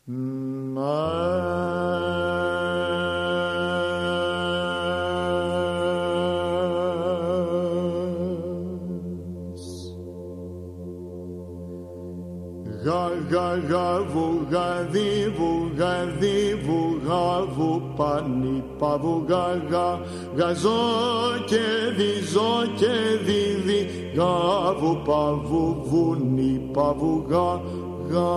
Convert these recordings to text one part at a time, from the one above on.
Βουγαδί, βουγαδί, βουγαβου, πανι, παβουγαγα, γαζό και διζό και δίδι, γαβου, παβου, βουνι, παβουγαγα.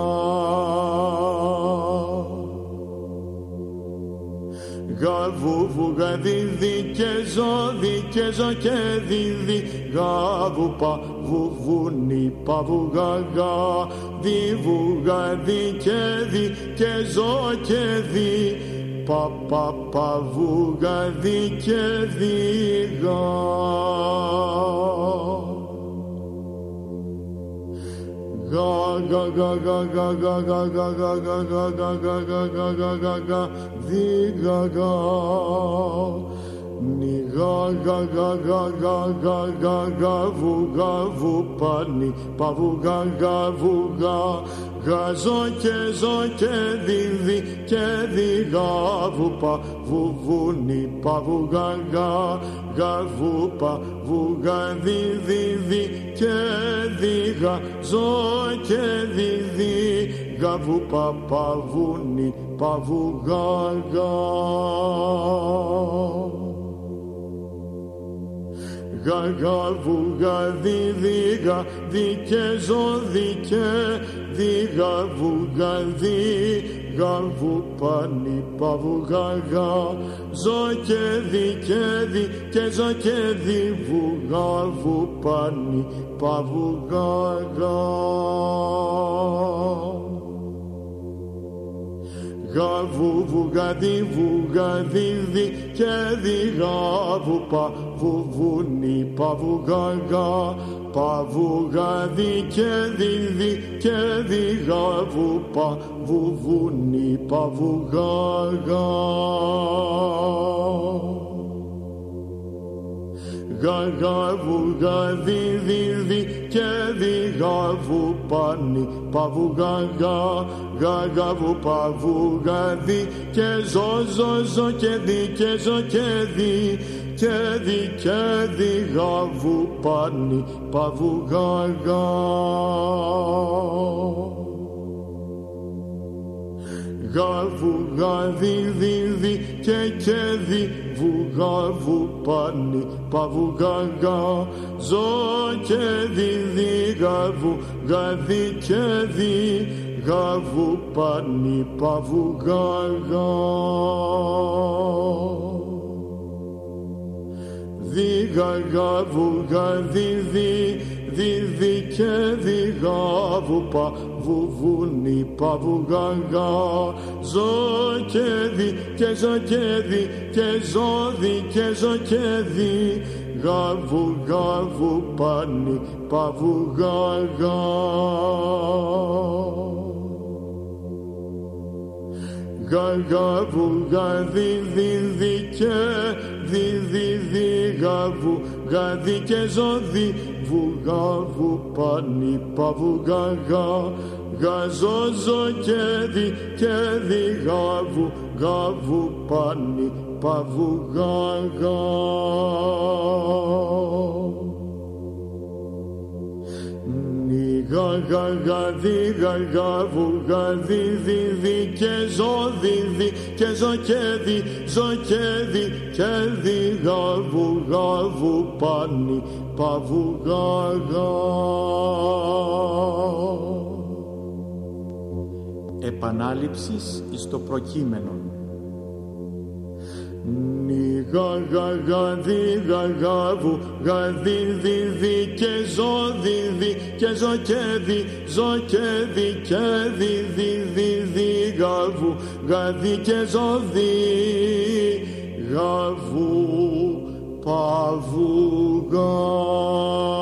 Γαβου, βουγαδίδι και ζω και δίδι, γαβου, παβου, βουνι, παβουγαγα. Διβουγαδί και δι και ζω και δι, παβουγαδί και διγα. Διγαγα. Γαβου, πανι, παβουγαγα, βουγα, γαζό και ζω και δίδι και διγαβου, παβουβουνι, παβουγαγα, γαβου, παβουγαδίδι και διγα, ζω και δίδι, γαβου, παβουνι, παβουγαγα. Γαβουγαδί, διγα, δι και ζω δι και διγα, βουγαδί, γαβου, πανι, παβουγαγα, ζω και δι και ζω και δι, βουγαβου, πανι, παβουγαγα. Γαβου, βουγαδί, βουγαδίδι και διγαβου, παβουβουνι, παβουγαγα, παβουγαδί και δίδι και διγαβου, παβουβουνι, παβουγαγα. Γαβουγαδίδι και διγαβου, πανι, παβουγαγα, γαβου, παβουγαδί και ζω και δι και ζω και δι και δι και διγαβου, πανι, παβουγαγα. Γαβουγαδίδι και δι, βουγαβου, πανι, παβουγαγα, ζω και δίδι, γαβουγαδί και δι, γαβου, πανι, παβουγαγα. Διγαγα, βουγαδίδι, δίδι και διγαβου, παβουβουνι, παβουγαγα, ζω και δι και ζω και δι και ζω δι και ζω και δι, γαβου, πανι, παβουγαγα. Γαβουγαδίδι και δίδι, γαβουγαδί και ζω δι, βουγαβου, πανι, παβουγαγα, γαζό και δι και γαβου, πανι, παβουγαγα. Γαβουγαδίδι και ζω δίδι και ζω και δι και γαβου, πανι, παβουγαγα. Επανάληψης εις το προκείμενον. Γαβουγαδίδι και ζω δίδι και ζω και δι και δίδι, γαβουγαδί και ζω δι, γαβου, παβουγα.